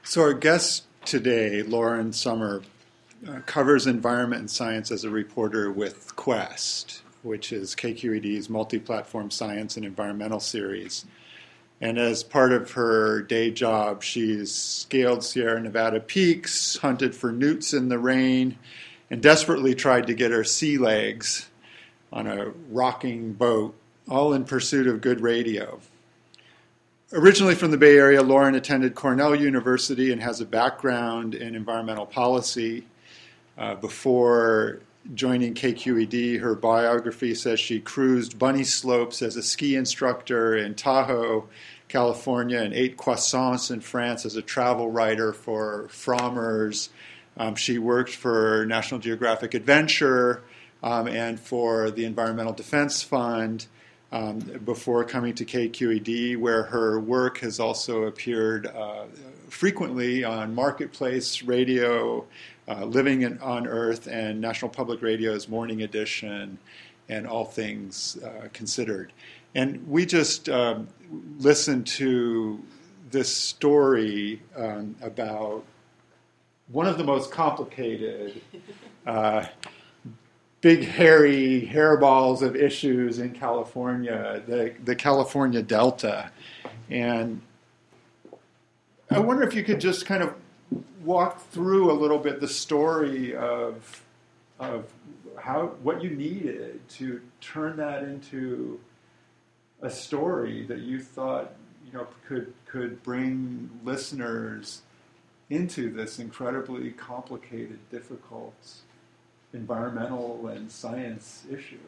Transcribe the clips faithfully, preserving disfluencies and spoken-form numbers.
So our guest today, Lauren Sommer, uh, covers environment and science as a reporter with Quest, which is K Q E D's multi-platform science and environmental series. And as part of her day job, she's scaled Sierra Nevada peaks, hunted for newts in the rain, and desperately tried to get her sea legs on a rocking boat, all in pursuit of good radio. Originally from the Bay Area, Lauren attended Cornell University and has a background in environmental policy. Uh, before joining K Q E D, her biography says she cruised bunny slopes as a ski instructor in Tahoe, California, and ate croissants in France as a travel writer for Frommer's. Um, she worked for National Geographic Adventure um, and for the Environmental Defense Fund. Um, before coming to K Q E D, where her work has also appeared uh, frequently on Marketplace Radio, uh, Living in, on Earth, and National Public Radio's Morning Edition, and All Things uh, Considered. And we just um, listened to this story um, about one of the most complicated uh, big, hairy hairballs of issues in California, the, the California Delta. And I wonder if you could just kind of walk through a little bit the story of, of how what you needed to turn that into a story that you thought, you know, could could bring listeners into this incredibly complicated, difficult environmental and science issue.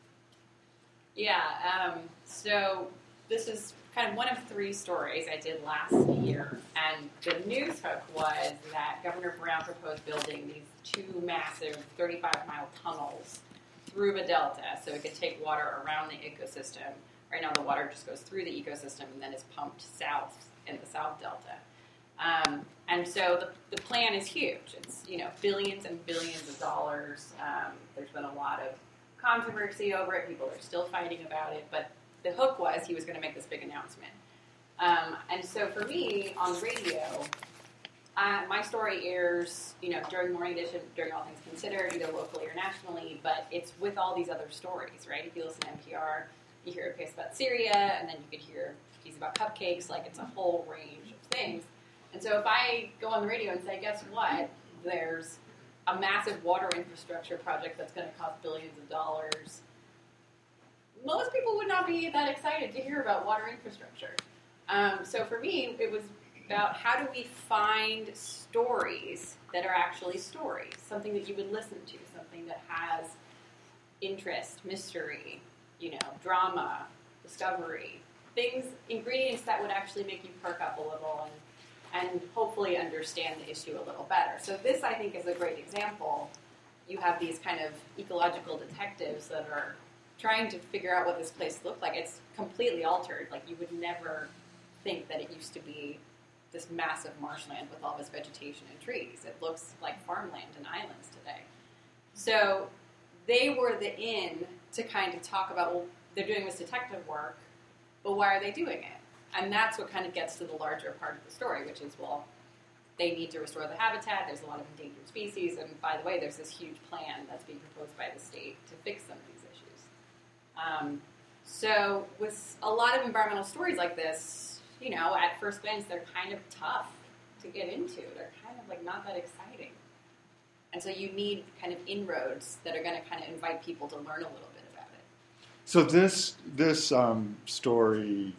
Yeah, um, so this is kind of one of three stories I did last year, and the news hook was that Governor Brown proposed building these two massive thirty-five mile tunnels through the delta so it could take water around the ecosystem. Right now the water just goes through the ecosystem and then is pumped south in the South Delta. Um, and so the, the plan is huge. It's, you know, billions and billions of dollars. Um, there's been a lot of controversy over it. People are still fighting about it. But the hook was he was going to make this big announcement. Um, and so for me, on the radio, uh, my story airs, you know, during Morning Edition, during All Things Considered, either locally or nationally, but it's with all these other stories, right? If you listen to N P R, you hear a piece about Syria, and then you could hear a piece about cupcakes. Like, it's a whole range of things. And so if I go on the radio and say, guess what, there's a massive water infrastructure project that's going to cost billions of dollars, most people would not be that excited to hear about water infrastructure. Um, so for me, it was about how do we find stories that are actually stories, something that you would listen to, something that has interest, mystery, you know, drama, discovery, things, ingredients that would actually make you perk up a little and and hopefully understand the issue a little better. So this, I think, is a great example. You have these kind of ecological detectives that are trying to figure out what this place looked like. It's completely altered. Like, you would never think that it used to be this massive marshland with all this vegetation and trees. It looks like farmland and islands today. So they were the in to kind of talk about, well, they're doing this detective work, but why are they doing it? And that's what kind of gets to the larger part of the story, which is, well, they need to restore the habitat. There's a lot of endangered species. And by the way, there's this huge plan that's being proposed by the state to fix some of these issues. Um, so with a lot of environmental stories like this, you know, at first glance, they're kind of tough to get into. They're kind of like not that exciting. And so you need kind of inroads that are going to kind of invite people to learn a little bit about it. So this, this um, story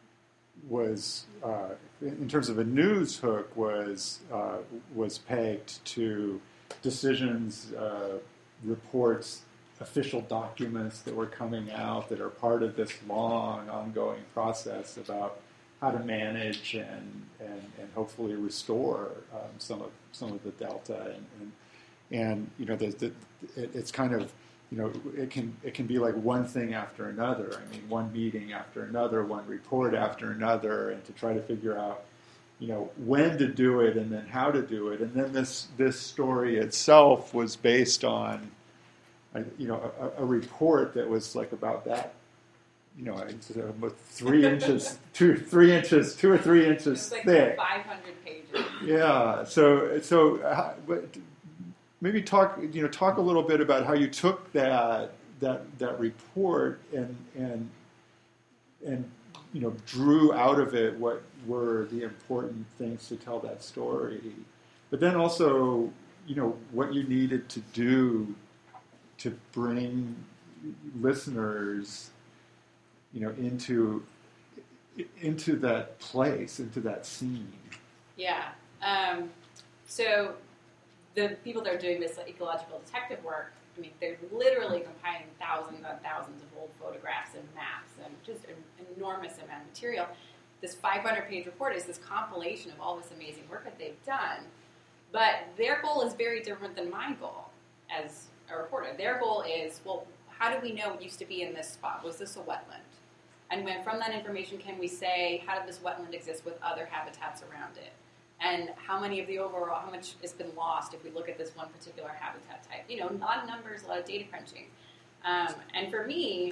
was, uh, in terms of a news hook, was uh, was pegged to decisions, uh, reports, official documents that were coming out that are part of this long, ongoing process about how to manage and and, and hopefully restore um, some of some of the delta and and, and you know the, the, it, it's kind of. You know, it can it can be like one thing after another. I mean, one meeting after another, one report after another, and to try to figure out, you know, when to do it and then how to do it. And then this this story itself was based on, a, you know, a, a report that was like about that you know, it's about three inches, two, three inches, two or three inches It's like thick. five hundred pages. Yeah. So, so uh, maybe talk, you know, talk a little bit about how you took that that that report and and and you know drew out of it what were the important things to tell that story, but then also, you know, what you needed to do to bring listeners, you know, into into that place, into that scene. Yeah. Um, so the people that are doing this like, ecological detective work, I mean, they're literally compiling thousands and thousands of old photographs and maps and just an enormous amount of material. This five hundred page report is this compilation of all this amazing work that they've done. But their goal is very different than my goal as a reporter. Their goal is, well, how do we know it used to be in this spot? Was this a wetland? And when, from that information, can we say, how did this wetland exist with other habitats around it? And how many of the overall, how much has been lost if we look at this one particular habitat type? You know, a lot of numbers, a lot of data crunching. Um, and for me,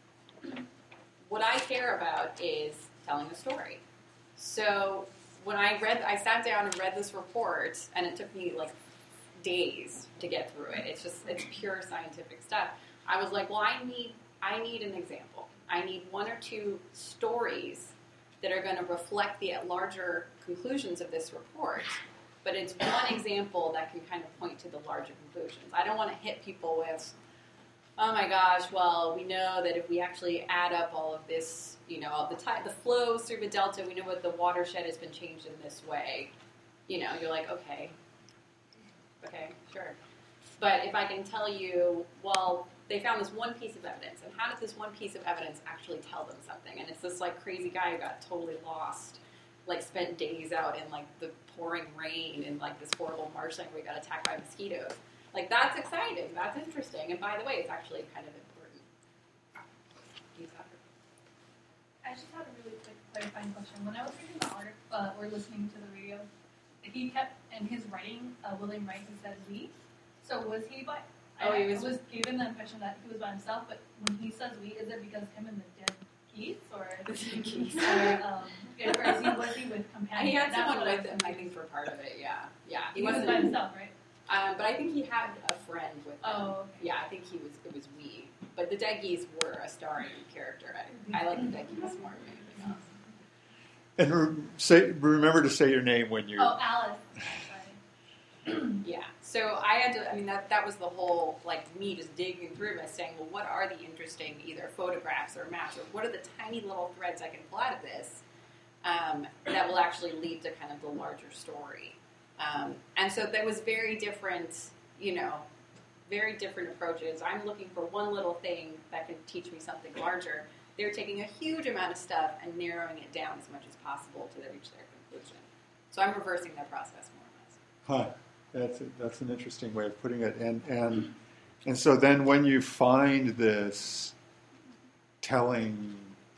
what I care about is telling a story. So when I read, I sat down and read this report, and it took me like days to get through it. It's just, it's pure scientific stuff. I was like, well, I need, I need an example. I need one or two stories that are going to reflect the larger conclusions of this report. But it's one example that can kind of point to the larger conclusions. I don't want to hit people with, oh my gosh, well, we know that if we actually add up all of this, you know, the time, the flows through the delta, we know what the watershed has been changed in this way. You know, you're like, okay, okay, sure. But if I can tell you, well, they found this one piece of evidence, and how did this one piece of evidence actually tell them something? And it's this like crazy guy who got totally lost, like spent days out in like the pouring rain in like this horrible marshland where he got attacked by mosquitoes. Like that's exciting, that's interesting, and by the way, it's actually kind of important. I just had a really quick clarifying question. When I was reading the article uh, or listening to the radio, he kept in his writing, uh, William Wright, he said we. So was he by? Oh, I he was, was given the impression that he was by himself, but when he says we, is it because him and the dead Keats, or, Keats. or, um, or is he, was he with companions? He had That's someone what with him, I think, for part of it. Yeah, yeah. He, he was by himself, right? Um, but I think he had a friend with him. Oh, okay. Yeah, I think he was. It was we. But the dead geese were a starring character. I, I like the dead geese more than anything else. And re- say, remember to say your name when you. Oh, Alice. Yeah. So I had to. I mean, that that was the whole like me just digging through this, saying, well, what are the interesting either photographs or maps, or what are the tiny little threads I can pull out of this um, that will actually lead to kind of the larger story. Um, and so there was very different, you know, very different approaches. I'm looking for one little thing that can teach me something larger. They're taking a huge amount of stuff and narrowing it down as much as possible to reach their conclusion. So I'm reversing that process more or less. Huh. That's a, that's an interesting way of putting it. And and and so then when you find this telling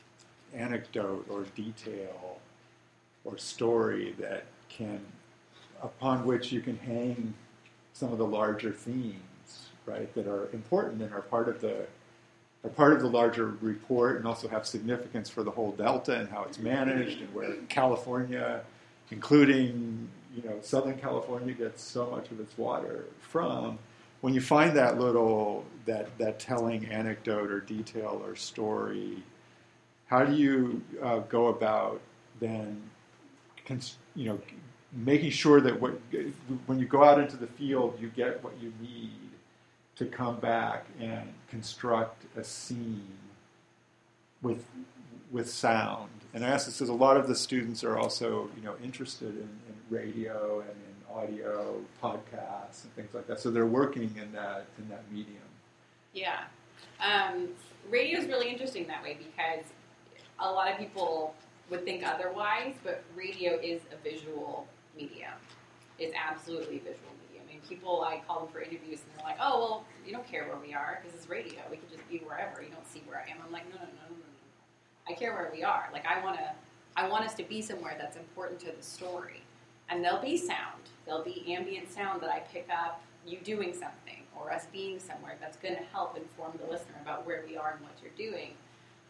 anecdote or detail or story that can, upon which you can hang some of the larger themes, right, that are important and are part of the are part of the larger report and also have significance for the whole delta and how it's managed and where California, including, you know, Southern California, gets so much of its water from. When you find that little that that telling anecdote or detail or story, how do you uh, go about then, cons- you know, making sure that what, when you go out into the field, you get what you need to come back and construct a scene with with sound? And I ask this because a lot of the students are also, you know, interested in, in radio and in audio podcasts and things like that. So they're working in that in that medium. Yeah, um, radio is really interesting that way because a lot of people would think otherwise, but radio is a visual medium. It's absolutely a visual medium. I mean, people, I call them for interviews, and they're like, oh, well, you don't care where we are because it's radio. We can just be wherever. You don't see where I am. I'm like, no, no, no, no, no. I care where we are. Like, I want to, I want us to be somewhere that's important to the story. And there'll be sound. There'll be ambient sound that I pick up, you doing something, or us being somewhere that's going to help inform the listener about where we are and what you're doing.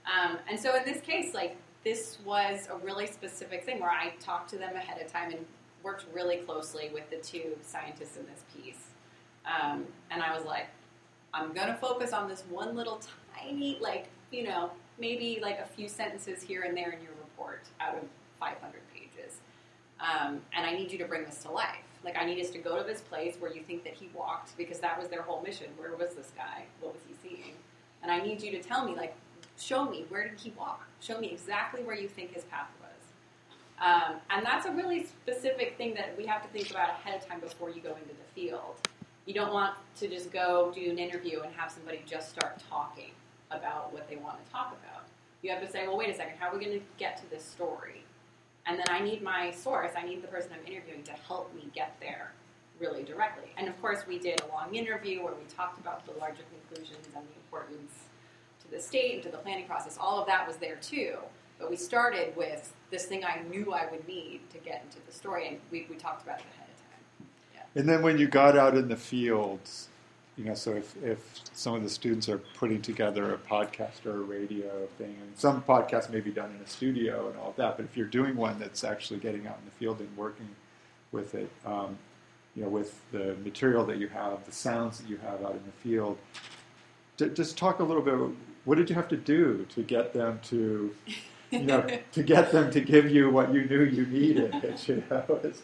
Um, and so in this case, like, this was a really specific thing where I talked to them ahead of time and worked really closely with the two scientists in this piece. Um, and I was like, I'm going to focus on this one little tiny, like, you know, maybe like a few sentences here and there in your report out of five hundred pages. Um, and I need you to bring this to life. Like, I need us to go to this place where you think that he walked, because that was their whole mission. Where was this guy? What was he seeing? And I need you to tell me, like, show me, where did he walk? Show me exactly where you think his path was. Um, and that's a really specific thing that we have to think about ahead of time before you go into the field. You don't want to just go do an interview and have somebody just start talking about what they want to talk about. You have to say, well, wait a second, how are we going to get to this story? And then I need my source, I need the person I'm interviewing to help me get there really directly. And of course, we did a long interview where we talked about the larger conclusions and the importance to the state and to the planning process. All of that was there too. But we started with this thing I knew I would need to get into the story, and we, we talked about it ahead of time. Yeah. And then when you got out in the fields, you know, so if, if some of the students are putting together a podcast or a radio thing, and some podcasts may be done in a studio and all of that, but if you're doing one that's actually getting out in the field and working with it, um, you know, with the material that you have, the sounds that you have out in the field, to, just talk a little bit, what did you have to do to get them to, you know, to get them to give you what you knew you needed, you know? It's,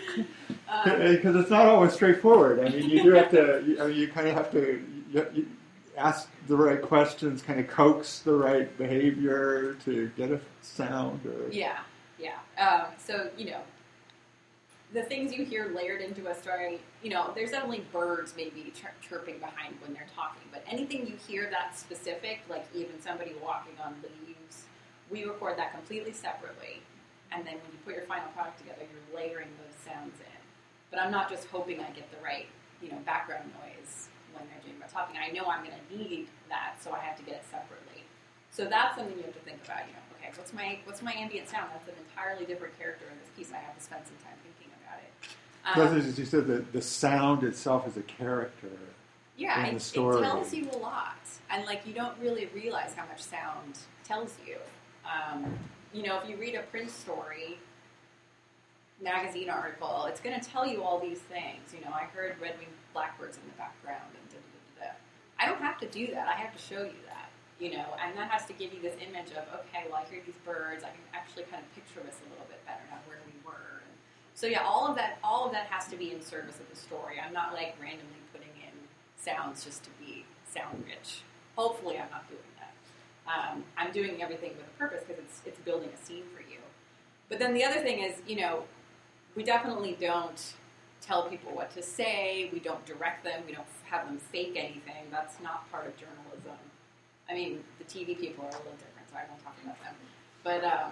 because it's not always straightforward. I mean, you do have to. You, I mean, you kind of have to you, you ask the right questions, kind of coax the right behavior to get a sound. Or... Yeah, yeah. Um, so you know, the things you hear layered into a story. You know, there's only birds maybe chir- chirping behind when they're talking, but anything you hear that's specific, like even somebody walking on leaves, we record that completely separately. And then when you put your final product together, you're layering those sounds in. But I'm not just hoping I get the right, you know, background noise when they're doing my talking. I know I'm going to need that, so I have to get it separately. So that's something you have to think about. You know, okay, what's my what's my ambient sound? That's an entirely different character in this piece. I have to spend some time thinking about it. Um, as you said, the, the sound itself is a character. Yeah, in the it, story. it tells you a lot, and like you don't really realize how much sound tells you. Um, You know, if you read a Prince story, magazine article, it's going to tell you all these things. You know, I heard red-winged blackbirds in the background, and da, da, da, da. I don't have to do that. I have to show you that, you know, and that has to give you this image of, okay, well, I hear these birds. I can actually kind of picture this a little bit better now, where we were. And so, yeah, all of that, all of that has to be in service of the story. I'm not, like, randomly putting in sounds just to be sound-rich. Hopefully I'm not doing that. Um, I'm doing everything with a purpose because it's it's building a scene for you. But then the other thing is, you know, we definitely don't tell people what to say. We don't direct them. We don't have them fake anything. That's not part of journalism. I mean, the T V people are a little different, so I won't talk about them. But um,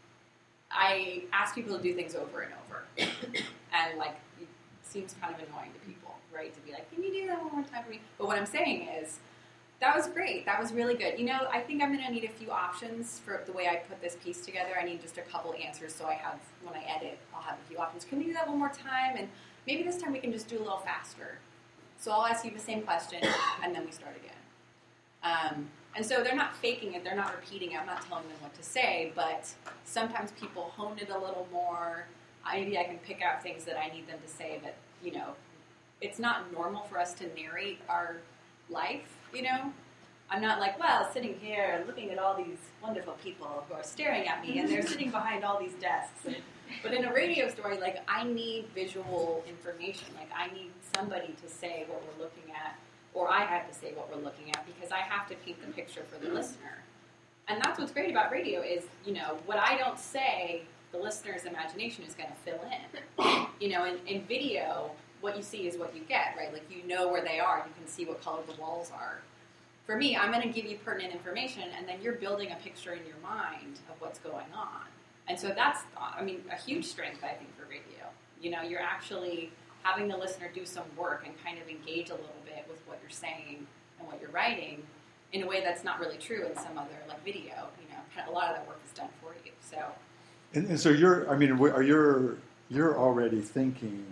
I ask people to do things over and over. And, like, it seems kind of annoying to people, right? To be like, can you do that one more time for me? But what I'm saying is, that was great. That was really good. You know, I think I'm going to need a few options for the way I put this piece together. I need just a couple answers so I have, when I edit, I'll have a few options. Can we do that one more time? And maybe this time we can just do a little faster. So I'll ask you the same question, and then we start again. Um, and so they're not faking it. They're not repeating it. I'm not telling them what to say, but sometimes people hone it a little more. Maybe I can pick out things that I need them to say that, you know, it's not normal for us to narrate our life. You know, I'm not like, well, sitting here looking at all these wonderful people who are staring at me, and they're sitting behind all these desks. And, but in a radio story, like, I need visual information. Like, I need somebody to say what we're looking at, or I have to say what we're looking at, because I have to paint the picture for the listener. And that's what's great about radio is, you know, what I don't say, the listener's imagination is going to fill in. You know, in, in video, what you see is what you get, right? Like, you know where they are. You can see what color the walls are. For me, I'm going to give you pertinent information, and then you're building a picture in your mind of what's going on. And so that's, I mean, a huge strength, I think, for radio. You know, you're actually having the listener do some work and kind of engage a little bit with what you're saying and what you're writing in a way that's not really true in some other, like, video. You know, a lot of that work is done for you. So, and, and so you're, I mean, are you're you're already thinking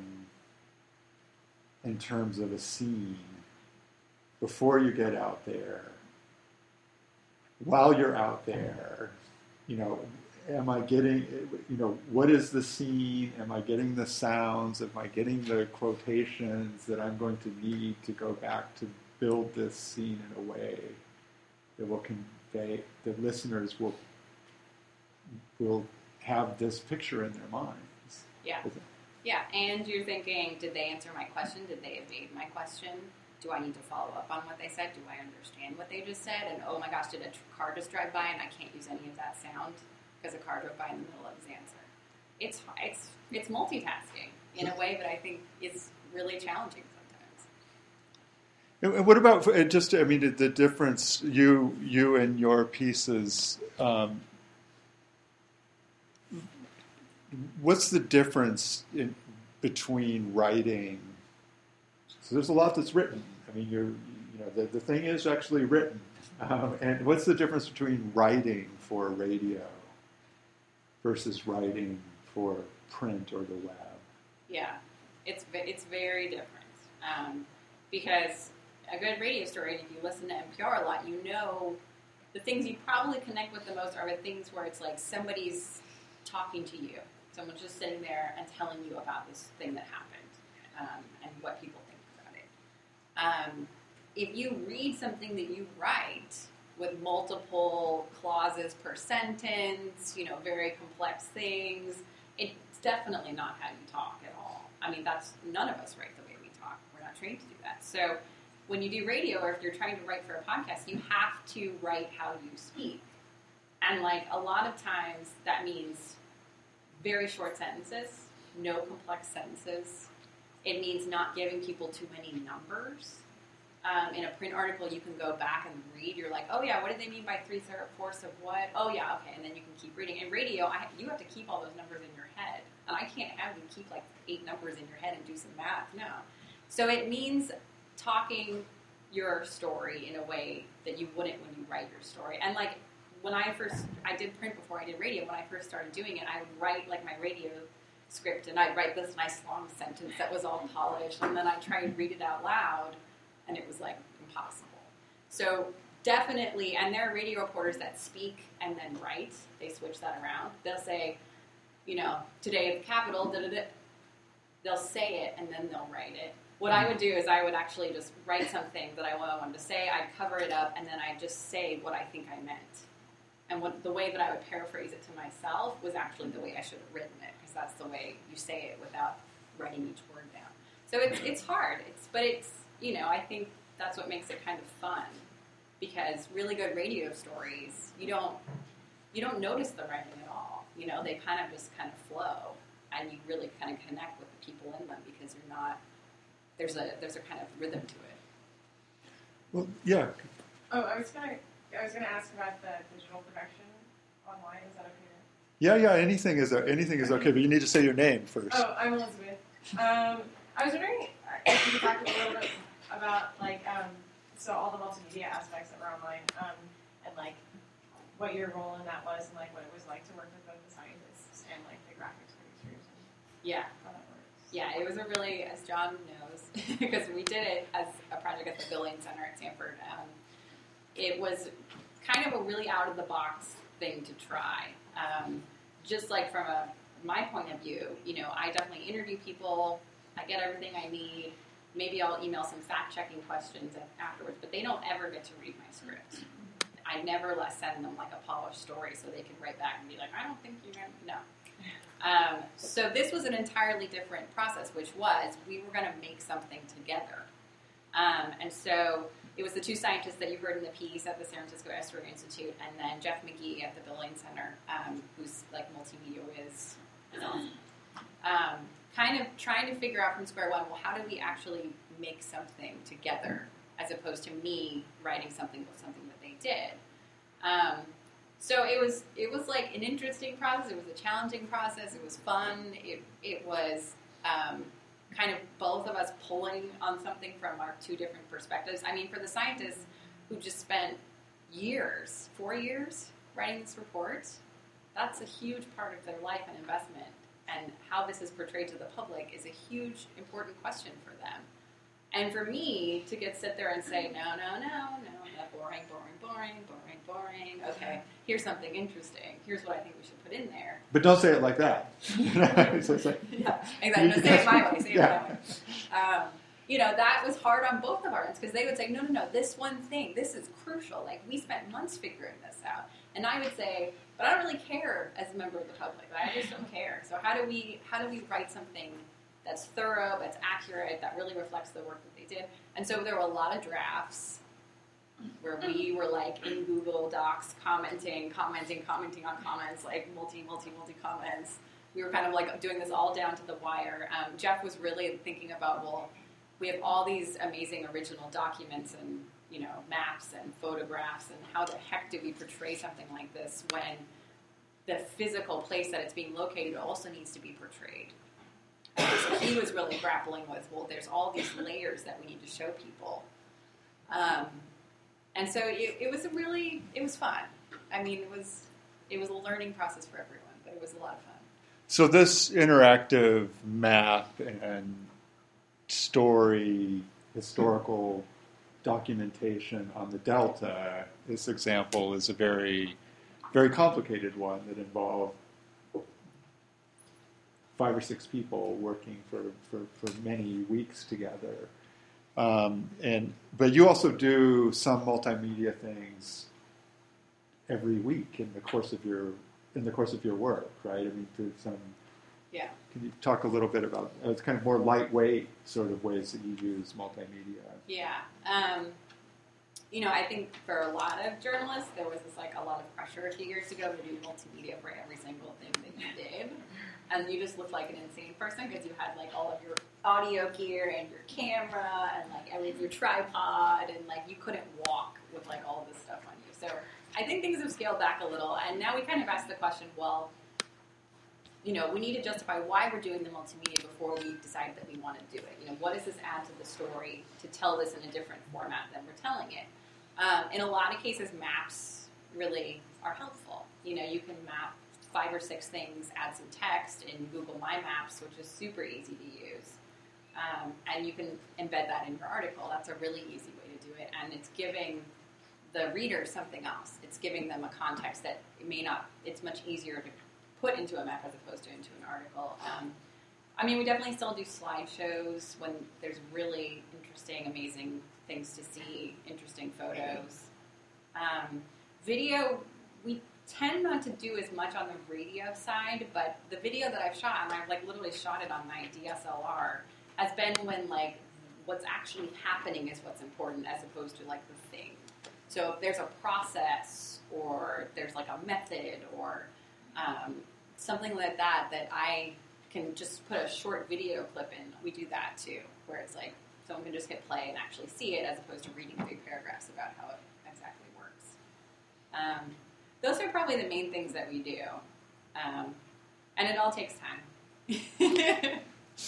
in terms of a scene before you get out there. while you're out there, you know, am I getting, you know, what is the scene? Am I getting the sounds? Am I getting the quotations that I'm going to need to go back to build this scene in a way that will convey, that listeners will will have this picture in their minds? Yeah. Yeah, and you're thinking, did they answer my question? Did they evade my question? Do I need to follow up on what they said? Do I understand what they just said? And oh my gosh, did a tr- car just drive by and I can't use any of that sound because a car drove by in the middle of his answer? It's it's it's multitasking in a way that I think is really challenging sometimes. And what about just? I mean, the difference you you and your pieces. Um, what's the difference in, between writing? So there's a lot that's written. I mean, you're, you know, the, the thing is actually written. Um, and what's the difference between writing for radio versus writing for print or the web? Yeah, it's it's very different. Um, because a good radio story, and if you listen to N P R a lot, you know the things you probably connect with the most are the things where it's like somebody's talking to you. Someone's just sitting there and telling you about this thing that happened um, and what people think about it. Um, if you read something that you write with multiple clauses per sentence, you know, very complex things, it's definitely not how you talk at all. I mean, that's none of us write the way we talk. We're not trained to do that. So when you do radio, or if you're trying to write for a podcast, you have to write how you speak. And like a lot of times that means very short sentences, no complex sentences. It means not giving people too many numbers. Um, in a print article, you can go back and read. You're like, oh yeah, what did they mean by three-fourths of what? Oh yeah, okay, and then you can keep reading. In radio, I have, you have to keep all those numbers in your head. And I can't have you keep like eight numbers in your head and do some math, no. So it means talking your story in a way that you wouldn't when you write your story. And like, when I first, I did print before I did radio. When I first started doing it, I would write like my radio script, and I'd write this nice long sentence that was all polished, and then I'd try and read it out loud, and it was like impossible. So definitely, and there are radio reporters that speak and then write. They switch that around. They'll say, you know, today at the Capitol, da-da-da. They'll say it, and then they'll write it. What I would do is I would actually just write something that I wanted to say. I'd cover it up, and then I'd just say what I think I meant. And what, the way that I would paraphrase it to myself was actually the way I should have written it, because that's the way you say it without writing each word down. So it's it's hard. It's but it's you know I think that's what makes it kind of fun, because really good radio stories you don't you don't notice the writing at all. You know they kind of just kind of flow, and you really kind of connect with the people in them because you're not there's a there's a kind of rhythm to it. Well, yeah. Oh, I was gonna. I was going to ask about the digital production online. Is that okay? Yeah, yeah. Anything is anything is okay, but you need to say your name first. Oh, I'm Elizabeth. Um, I was wondering if you could talk a little bit about like um, so all the multimedia aspects that were online, um, and like what your role in that was, and like what it was like to work with both the scientists and like the graphics producers. And yeah. How that works. Yeah, it was a really, as John knows, because we did it as a project at the Billings Center at Stanford. Um, It was kind of a really out-of-the-box thing to try. Um, just like from a my point of view, you know, I definitely interview people. I get everything I need. Maybe I'll email some fact-checking questions afterwards, but they don't ever get to read my script. I never let send them like a polished story so they can write back and be like, I don't think you're going to, no. Um, so this was an entirely different process, which was we were going to make something together. Um, and so it was the two scientists that you heard in the piece at the San Francisco Estuary Institute, and then Jeff McGee at the Billings Center, um, who's like multimedia whiz. Awesome. Um, kind of trying to figure out from square one, well, how do we actually make something together, as opposed to me writing something with something that they did. Um, so it was it was like an interesting process. It was a challenging process. It was fun. It it was. Um, kind of both of us pulling on something from our two different perspectives. I mean, for the scientists who just spent years, four years, writing this report, that's a huge part of their life and investment. And how this is portrayed to the public is a huge, important question for them. And for me to get sit there and say, no, no, no, no, that boring, boring, boring, boring, boring. Okay, here's something interesting. Here's what I think we should put in there. But don't say it like that. So it's like, Yeah, exactly. No, say it my way. Say it Yeah. my way. Um, you know, that was hard on both of our ends because they would say, no, no, no, this one thing, this is crucial. Like, we spent months figuring this out. And I would say, but I don't really care as a member of the public. I just don't care. So how do we how do we write something that's thorough, that's accurate, that really reflects the work that they did? And so there were a lot of drafts where we were like in Google Docs commenting, commenting, commenting on comments, like multi, multi, multi comments. We were kind of like doing this all down to the wire. Um, Jeff was really thinking about, well, we have all these amazing original documents and, you know, maps and photographs, and how the heck do we portray something like this when the physical place that it's being located also needs to be portrayed? And so he was really grappling with, well, there's all these layers that we need to show people. Um, and so it, it was a really, it was fun. I mean, it was it was a learning process for everyone, but it was a lot of fun. So this interactive map and story, historical documentation on the Delta, this example is a very, very complicated one that involved five or six people working for, for, for many weeks together. Um, and but you also do some multimedia things every week in the course of your in the course of your work, right? I mean, to some. Yeah. Can you talk a little bit about uh, it's kind of more lightweight sort of ways that you use multimedia? Yeah. Um, you know, I think for a lot of journalists, there was this like a lot of pressure a few years ago to do multimedia for every single thing that you did. And you just looked like an insane person because you had like all of your audio gear and your camera and like every your tripod, and like you couldn't walk with like all of this stuff on you. So I think things have scaled back a little, and now we kind of ask the question, well, you know, we need to justify why we're doing the multimedia before we decide that we want to do it. You know, what does this add to the story to tell this in a different format than we're telling it? Um, in a lot of cases, maps really are helpful. You know, you can map five or six things, add some text in Google My Maps, which is super easy to use. Um, and you can embed that in your article. That's a really easy way to do it. And it's giving the reader something else. It's giving them a context that it may not, it's much easier to put into a map as opposed to into an article. Um, I mean, we definitely still do slideshows when there's really interesting, amazing things to see, interesting photos. Um, video, we tend not to do as much on the radio side, but the video that I've shot, and I've like literally shot it on my D S L R, has been when like what's actually happening is what's important as opposed to like the thing. So if there's a process or there's like a method or um, something like that that I can just put a short video clip in, we do that too, where it's like someone can just hit play and actually see it as opposed to reading big paragraphs about how it exactly works. Um, those are probably the main things that we do. Um, and it all takes time.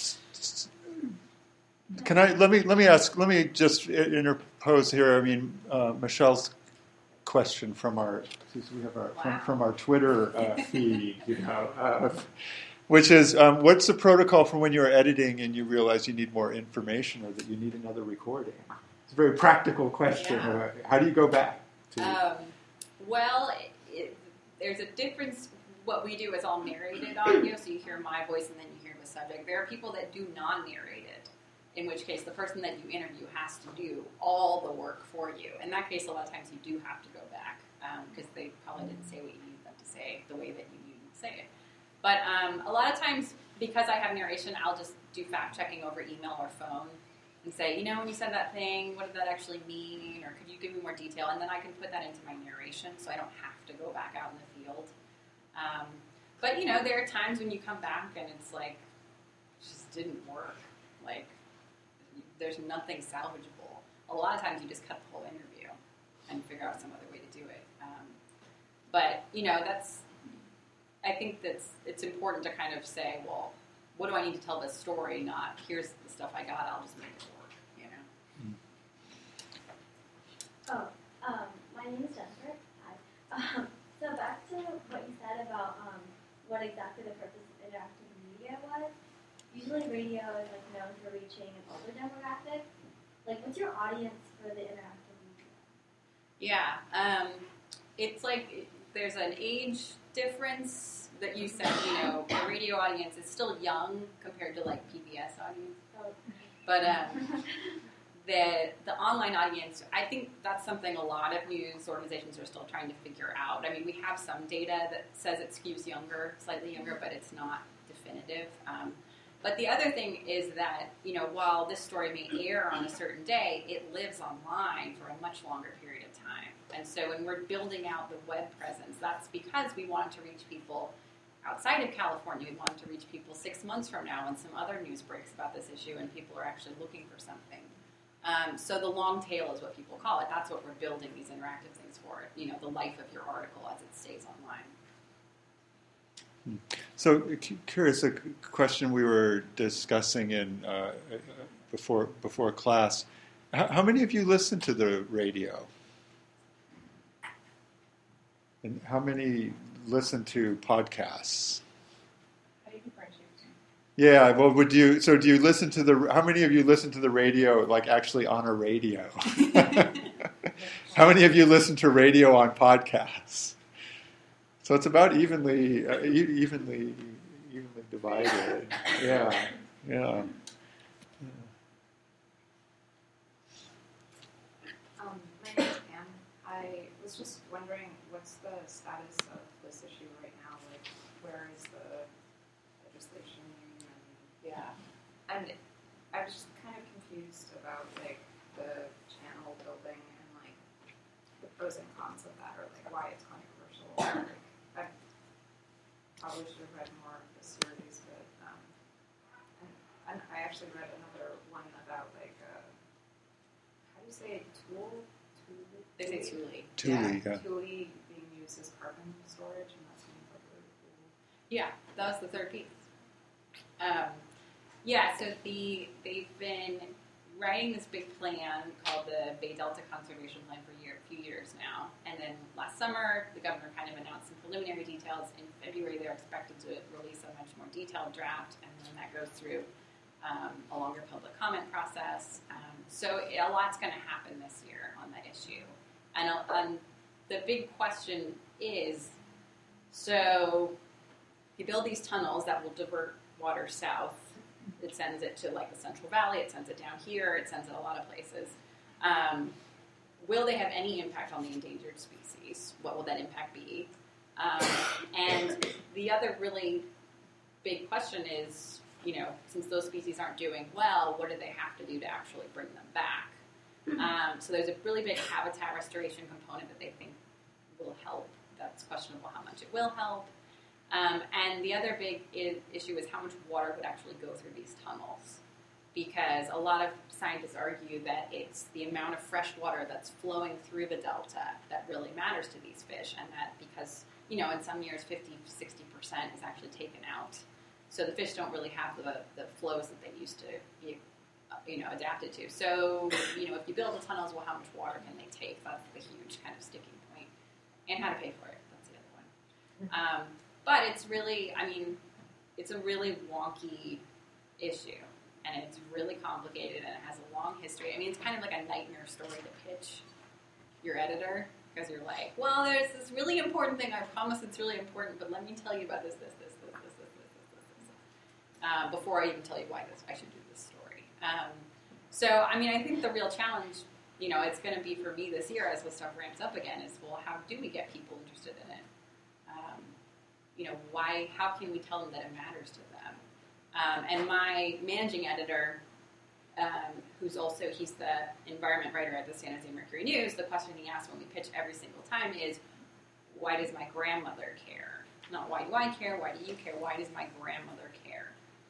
Can I let me let me ask let me just interpose here? I mean, uh, Michelle's question from our we have our Wow. from, from our Twitter uh, feed, you know, uh, which is um, what's the protocol for when you're editing and you realize you need more information or that you need another recording? It's a very practical question. Yeah. Uh, how do you go back to? Um, well, it, it, there's a difference. What we do is all narrated audio, so you hear my voice and then you hear the subject. There are people that do non-narrated, in which case the person that you interview has to do all the work for you. In that case, a lot of times you do have to go back because um, they probably didn't say what you needed them to say the way that you needed to say it. But um, a lot of times, because I have narration, I'll just do fact-checking over email or phone and say, you know, when you said that thing, what did that actually mean? Or could you give me more detail? And then I can put that into my narration so I don't have to go back out in the field. Um, but, you know, there are times when you come back and it's like, it just didn't work. Like, there's nothing salvageable. A lot of times you just cut the whole interview and figure out some other way to do it. Um, but, you know, that's, I think that's, it's important to kind of say, well, what do I need to tell this story? Not, here's the stuff I got, I'll just make it work, you know? Oh, um, my name is Jennifer. Hi. Um, so back to what you said about um, what exactly the purpose of interactive media was. Usually radio is like known for reaching an older demographic, Like, what's your audience for the interactive media? Yeah, um, it's like there's an age difference that you said, you know, the radio audience is still young compared to like P B S audience. Oh. But um, the the online audience, I think that's something a lot of news organizations are still trying to figure out. I mean, we have some data that says it skews younger, slightly younger, but it's not definitive. Um, but the other thing is that, you know, while this story may air on a certain day, it lives online for a much longer period of time. And so when we're building out the web presence, that's because we want to reach people outside of California. We want to reach people six months from now when some other news breaks about this issue and people are actually looking for something. Um, so the long tail is what people call it. That's what we're building these interactive things for, you know, the life of your article as it stays online. So, curious, a question we were discussing in uh, before before class. How, how many of you listen to the radio? And how many listen to podcasts? How do you differentiate? Yeah, well, would you? So, do you listen to the? How many of you listen to the radio, like actually on a radio? How many of you listen to radio on podcasts? So it's about evenly, uh, e- evenly, evenly divided. Yeah, yeah. Um, my name is Pam. I was just wondering, what's the status of this issue right now? Like, where is the legislation? And, Yeah. and I was just kind of confused about like the channel building and like the pros and cons of that, or like why it's controversial. Like, I probably should have read more of the series, but um, and, and I actually read another one about like uh, how do you say it? Tool? Tool? They say Thule. Thule, yeah. Thule being used as carbon storage, and that seems like really cool. Yeah, that was the third piece. Um, yeah, so the they've been writing this big plan called the Bay Delta Conservation Plan for a year, few years now. And then last summer, the governor kind of announced some preliminary details. In February, they're expected to release a much more detailed draft, and then that goes through um, a longer public comment process. Um, so a lot's going to happen this year on that issue. And, uh, and the big question is, so you build these tunnels that will divert water south. It sends it to like the Central Valley. It sends it down here. It sends it a lot of places. Um, will they have any impact on the endangered species? What will that impact be? Um, and the other really big question is, you know, since those species aren't doing well, what do they have to do to actually bring them back? Um, so there's a really big habitat restoration component that they think will help. That's questionable how much it will help. Um, and the other big I- issue is how much water would actually go through these tunnels. Because a lot of scientists argue that it's the amount of fresh water that's flowing through the delta that really matters to these fish, and that because, you know, in some years fifty, sixty percent is actually taken out. So the fish don't really have the, the flows that they used to be, you know, adapted to. So, you know, if you build the tunnels, well, how much water can they take? That's the huge kind of sticking point. And how to pay for it, that's the other one. Um, But it's really, I mean, it's a really wonky issue, and it's really complicated, and it has a long history. I mean, it's kind of like a nightmare story to pitch your editor, because you're like, well, there's this really important thing. I promise it's really important, but let me tell you about this, this, this, this, this, this, this, this, this, this. Uh, before I even tell you why this, I should do this story. Um, so, I mean, I think the real challenge, you know, it's going to be for me this year as this stuff ramps up again is, well, how do we get people interested in it? Um, You know, why, how can we tell them that it matters to them? Um, and my managing editor, um, who's also, he's the environment writer at the San Jose Mercury News, the question he asks when we pitch every single time is, why does my grandmother care? Not why do I care, why do you care, why does my grandmother care?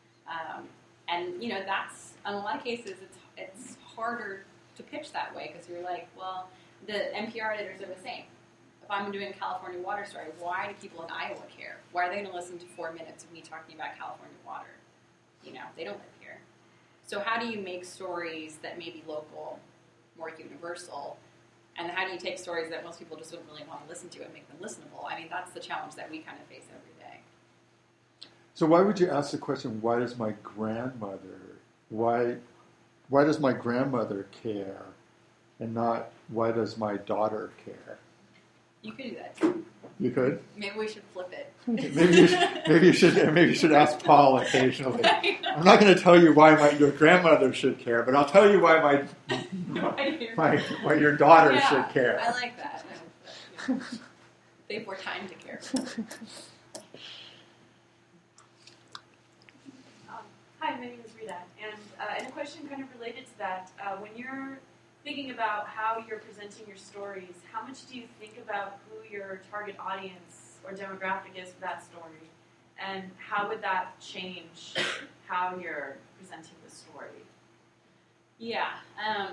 Um, and, you know, that's, in a lot of cases, it's it's harder to pitch that way, because you're like, well, the N P R editors are the same. If I'm doing a California water story, why do people in Iowa care? Why are they going to listen to four minutes of me talking about California water? You know, they don't live here. So how do you make stories that may be local more universal? And how do you take stories that most people just wouldn't really want to listen to and make them listenable? I mean, that's the challenge that we kind of face every day. So why would you ask the question, why does my grandmother, why why does my grandmother care, and not why does my daughter care? You could do that too. You could. Maybe we should flip it. Maybe you should, maybe you should maybe you should ask Paul occasionally. I'm not going to tell you why my your grandmother should care, but I'll tell you why my my why your daughter yeah, should care. I like that. I like that. They have more time to care. Um, hi, my name is Rita, and uh, and a question kind of related to that. Uh, when you're thinking about how you're presenting your stories, how much do you think about who your target audience or demographic is for that story? And how would that change how you're presenting the story? Yeah. Um,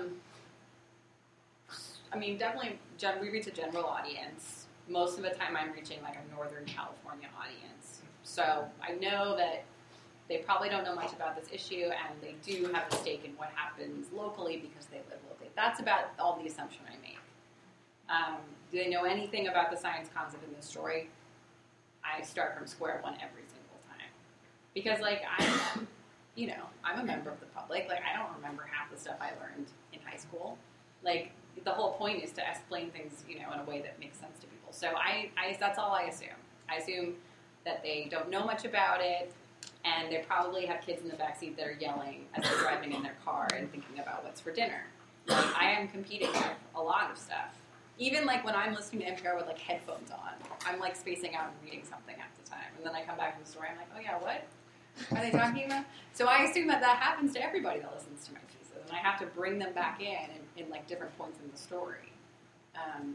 I mean, definitely, gen- we reach a general audience. Most of the time I'm reaching like a Northern California audience. So I know that they probably don't know much about this issue, and they do have a stake in what happens locally because they live locally. That's about all the assumption I make. Um, do they know anything about the science concept in this story? I start from square one every single time. Because, like, I'm, you know, I'm a member of the public. Like, I don't remember half the stuff I learned in high school. Like, the whole point is to explain things, you know, in a way that makes sense to people. So I, I that's all I assume. I assume that they don't know much about it, and they probably have kids in the backseat that are yelling as they're driving in their car and thinking about what's for dinner. Like, I am competing with a lot of stuff. Even like when I'm listening to N P R with like headphones on, I'm like spacing out and reading something at the time. And then I come back to the story, I'm like, oh yeah, what are they talking about? So I assume that that happens to everybody that listens to my pieces. And I have to bring them back in in, in like different points in the story. Um,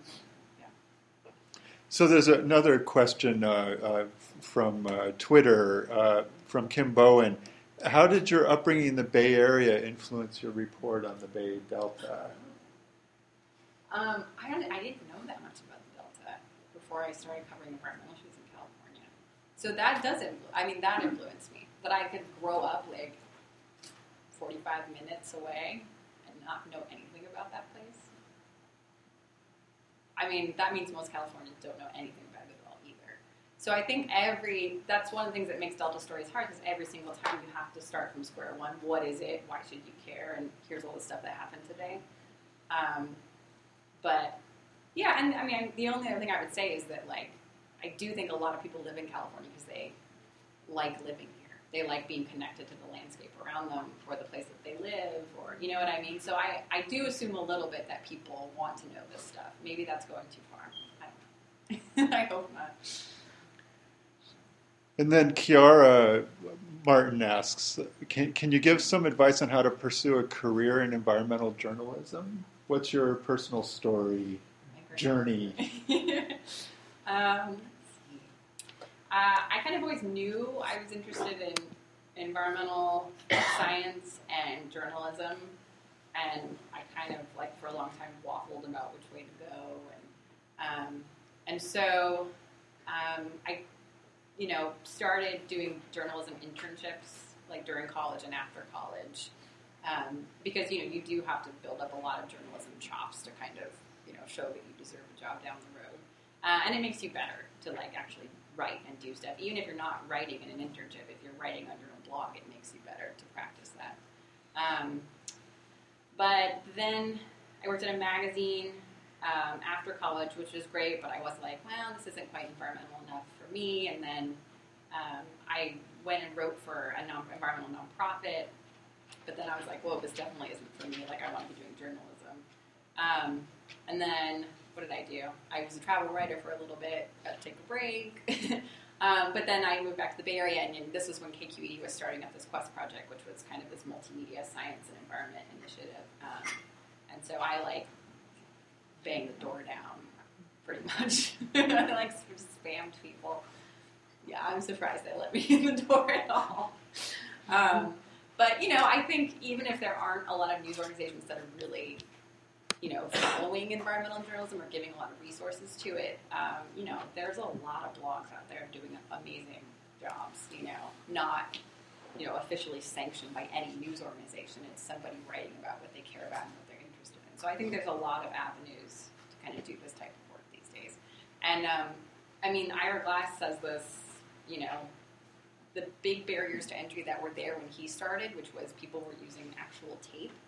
So there's another question uh, uh, from uh, Twitter uh, from Kim Bowen. How did your upbringing in the Bay Area influence your report on the Bay Delta? Um, I don't. I didn't know that much about the Delta before I started covering environmental issues in California. So that does influ- I mean, that influenced me. That I could grow up like forty-five minutes away and not know anything about that place. I mean, that means most Californians don't know anything about it at all either. So I think every, that's one of the things that makes Delta stories hard, because every single time you have to start from square one. What is it? Why should you care? And here's all the stuff that happened today. Um, but, yeah, and I mean, the only other thing I would say is that, like, I do think a lot of people live in California because they like living here. They like being connected to the landscape around them, or the place that they live, or, you know what I mean? So I, I do assume a little bit that people want to know this stuff. Maybe that's going too far. I don't know. I hope not. And then Kiara Martin asks, can, can you give some advice on how to pursue a career in environmental journalism? What's your personal story, journey? um, Uh, I kind of always knew I was interested in environmental science and journalism, and I kind of, like, for a long time waffled about which way to go, and um, and so um, I, you know, started doing journalism internships, like, during college and after college, um, because, you know, you do have to build up a lot of journalism chops to kind of, you know, show that you deserve a job down the road, uh, and it makes you better to, like, actually write and do stuff. Even if you're not writing in an internship, if you're writing on your own blog, it makes you better to practice that. Um, but then I worked at a magazine um, after college, which was great, but I was like, well, this isn't quite environmental enough for me. And then um, I went and wrote for a non- environmental nonprofit, but then I was like, whoa, this definitely isn't for me. Like, I want to be doing journalism. Um, and then what did I do? I was a travel writer for a little bit, got to take a break. um, but then I moved back to the Bay Area, and, and this was when K Q E D was starting up this Quest project, which was kind of this multimedia science and environment initiative. Um, and so I, like, banged the door down, pretty much. I, like, spammed people. Yeah, I'm surprised they let me in the door at all. Um, but, you know, I think even if there aren't a lot of news organizations that are really, you know, following environmental journalism or giving a lot of resources to it, um, you know, there's a lot of blogs out there doing amazing jobs, you know, not, you know, officially sanctioned by any news organization. It's somebody writing about what they care about and what they're interested in. So I think there's a lot of avenues to kind of do this type of work these days. And, um, I mean, Ira Glass says this, you know, the big barriers to entry that were there when he started, which was people were using actual tape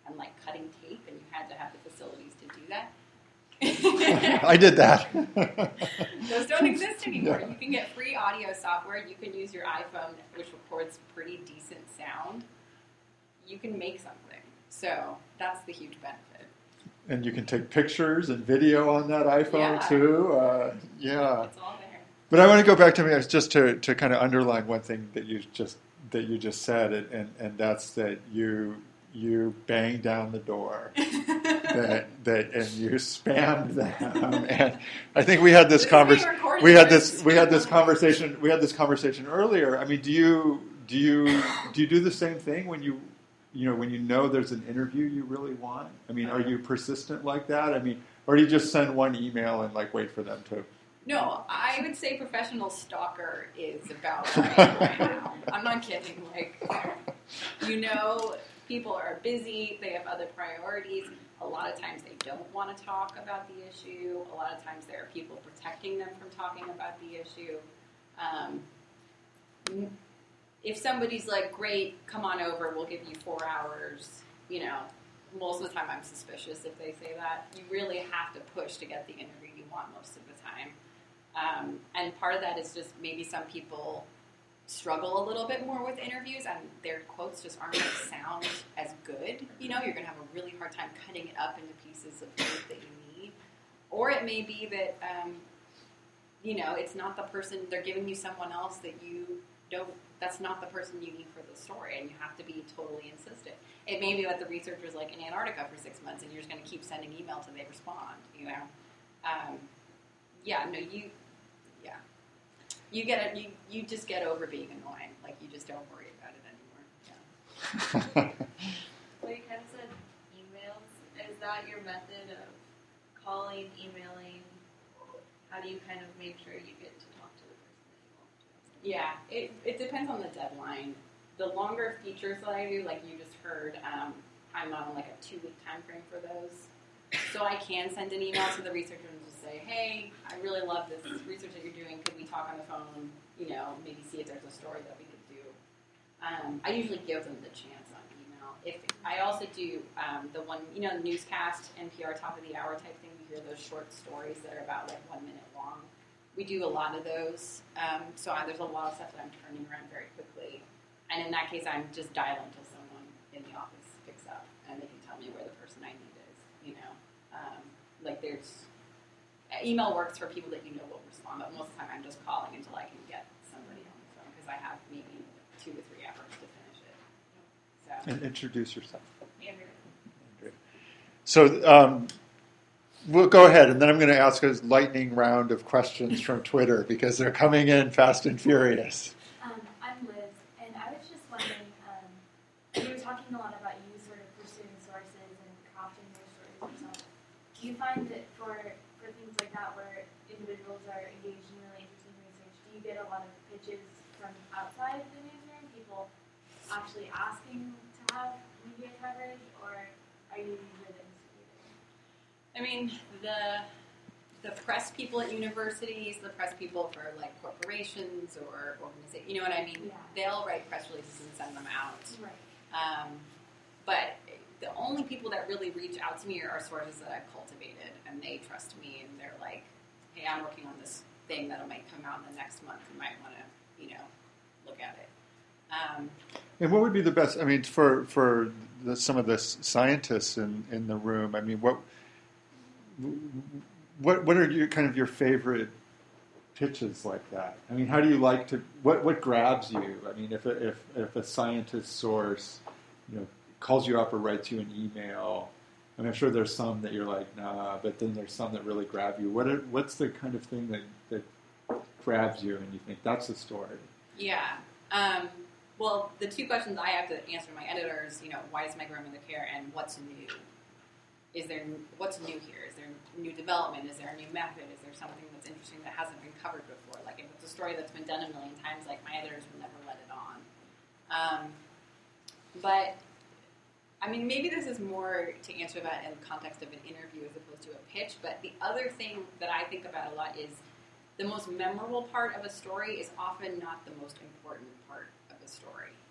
and like cutting tape, and you had to have the facilities to do that. I did that. Those don't exist anymore. Yeah. You can get free audio software. You can use your iPhone, which records pretty decent sound. You can make something. So that's the huge benefit. And you can take pictures and video on that iPhone Yeah. too. Uh, yeah. It's all there. But I want to go back to me just to, to kind of underline one thing that you just that you just said, and, and, and that's that you you banged down the door. that that and you spammed them, and I think we had this This is conversation. being recorded, We had right? this we had this conversation. We had this conversation earlier. I mean, do you do you do you do the same thing when you you know when you know there's an interview you really want? I mean, are you persistent like that? I mean, or do you just send one email and like wait for them to? No, I would say professional stalker is about right, right now. I'm not kidding. Like, you know, people are busy. They have other priorities. A lot of times they don't want to talk about the issue. A lot of times there are people protecting them from talking about the issue. Um, if somebody's like, great, come on over, we'll give you four hours, you know, most of the time I'm suspicious if they say that. You really have to push to get the interview you want most of the time. Um, and part of that is just maybe some people struggle a little bit more with interviews and their quotes just aren't going to sound as good. You know, you're going to have a really hard time cutting it up into pieces of food that you need. Or it may be that, um, you know, it's not the person, they're giving you someone else that you don't, that's not the person you need for the story, and you have to be totally insistent. It may be that the researcher's like in Antarctica for six months and you're just going to keep sending email till they respond, you know. Um, yeah, no, you... Yeah, you get it. You you just get over being annoying. Like you just don't worry about it anymore. Yeah. Well, you kind of said emails. Is that your method of calling, emailing? How do you kind of make sure you get to talk to the person that you want to? Yeah, it it depends on the deadline. The longer features that I do, like you just heard, um, I'm on like a two week time frame for those. So I can send an email to the researcher and just say, hey, I really love this research that you're doing. Could we talk on the phone? You know, maybe see if there's a story that we could do. Um, I usually give them the chance on email. If I also do um, the one, you know, newscast, N P R top of the hour type thing. You hear those short stories that are about like one minute long. We do a lot of those. Um, so I, there's a lot of stuff that I'm turning around very quickly. And in that case, I'm just dialing until someone in the office picks up and they can tell me where the person I need is. You know, um, like there's email works for people that you know will respond, but most of the time I'm just calling until I can get somebody on the phone because I have maybe two to three hours to finish it. So. And introduce yourself. Andrew. Andrew. So um, we'll go ahead, and then I'm going to ask a lightning round of questions from Twitter because they're coming in fast and furious. Um, I'm Liz, and I was just wondering, um, you were talking a lot about you sort of pursuing sources and crafting your stories yourself. Do you find that for, for things like that where individuals are engaged in really interesting research, do you get a lot of pitches from outside of the newsroom, people actually asking to have media coverage, or are you usually the instigator? I mean, the the press people at universities, the press people for like corporations or organizations, you know what I mean? Yeah. They'll write press releases and send them out. Right. Um, but the only people that really reach out to me are, are sources that I've cultivated, and they trust me, and they're like, hey, I'm working on this thing that might come out in the next month. You might want to, you know, look at it. Um, And what would be the best? I mean, for for the, some of the scientists in, in the room. I mean, what what what are your kind of your favorite pitches like that? I mean, how do you like to? What what grabs you? I mean, if a, if if a scientist source, you know, calls you up or writes you an email, I mean, I'm sure there's some that you're like, nah, but then there's some that really grab you. What are, what's the kind of thing that that grabs you and you think that's a story? yeah. Um, Well, the two questions I have to answer to my editors, you know, why does my grandmother care, and what's new? Is there what's new here? Is there new development? Is there a new method? Is there something that's interesting that hasn't been covered before? Like if it's a story that's been done a million times, like my editors will never let it on. Um, but I mean, maybe this is more to answer that in the context of an interview as opposed to a pitch. But the other thing that I think about a lot is the most memorable part of a story is often not the most important part of a story.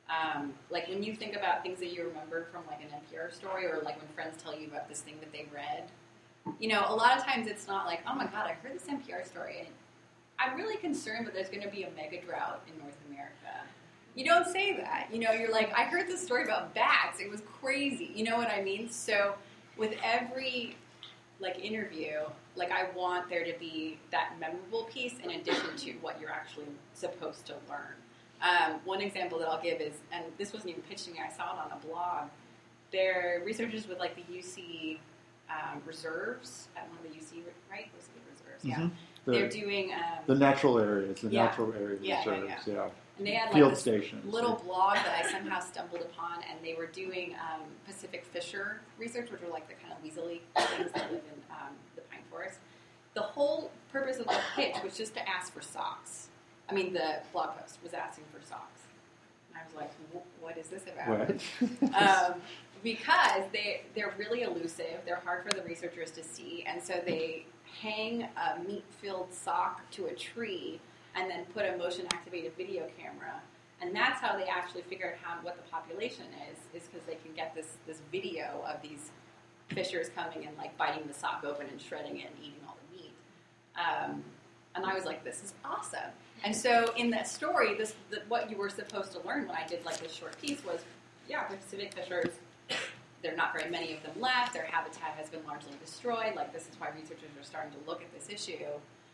Um, like when you think about things that you remember from like an N P R story, or like when friends tell you about this thing that they read, you know, a lot of times it's not like, oh my God, I heard this N P R story, and I'm really concerned that there's going to be a mega drought in North America. You don't say that. You know, you're like, I heard this story about bats. It was crazy. You know what I mean? So with every like interview, like I want there to be that memorable piece in addition to what you're actually supposed to learn. Um, one example that I'll give is, and this wasn't even pitched to me, I saw it on a blog. They're researchers with like the U C um, reserves at one of the U C, right? Those are the reserves, yeah. Mm-hmm. The, They're doing um, the natural areas, the yeah. natural area Yeah, yeah, reserves, yeah. yeah. And they had Field like this stations, little yeah. blog that I somehow stumbled upon, and they were doing um, Pacific fisher research, which are like the kind of weaselly things that live in um, the pine forest. The whole purpose of the pitch was just to ask for socks. I mean, the blog post was asking for socks. And I was like, what is this about? What? um, because they, they're really elusive. They're hard for the researchers to see. And so they hang a meat-filled sock to a tree and then put a motion-activated video camera. And that's how they actually figure out how, what the population is, is because they can get this, this video of these fishers coming and like biting the sock open and shredding it and eating all the meat. Um, and I was like, this is awesome. And so in that story, this the, what you were supposed to learn when I did like this short piece was, yeah, the Pacific fishers, there are not very many of them left. Their habitat has been largely destroyed. Like, this is why researchers are starting to look at this issue.